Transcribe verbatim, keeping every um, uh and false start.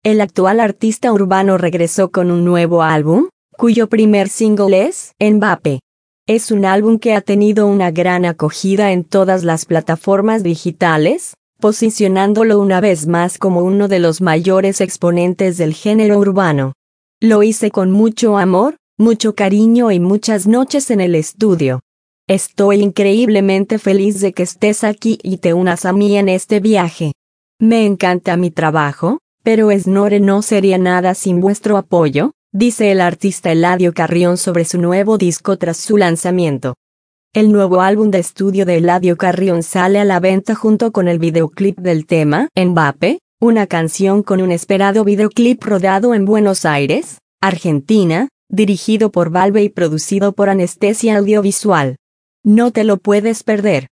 El actual artista urbano regresó con un nuevo álbum, cuyo primer single es Mbappé. Es un álbum que ha tenido una gran acogida en todas las plataformas digitales, posicionándolo una vez más como uno de los mayores exponentes del género urbano. Lo hice con mucho amor, mucho cariño y muchas noches en el estudio. Estoy increíblemente feliz de que estés aquí y te unas a mí en este viaje. Me encanta mi trabajo, pero Snorer no sería nada sin vuestro apoyo, dice el artista Eladio Carrión sobre su nuevo disco tras su lanzamiento. El nuevo álbum de estudio de Eladio Carrión sale a la venta junto con el videoclip del tema Mbappé, una canción con un esperado videoclip rodado en Buenos Aires, Argentina, dirigido por Valve y producido por Anestesia Audiovisual. No te lo puedes perder.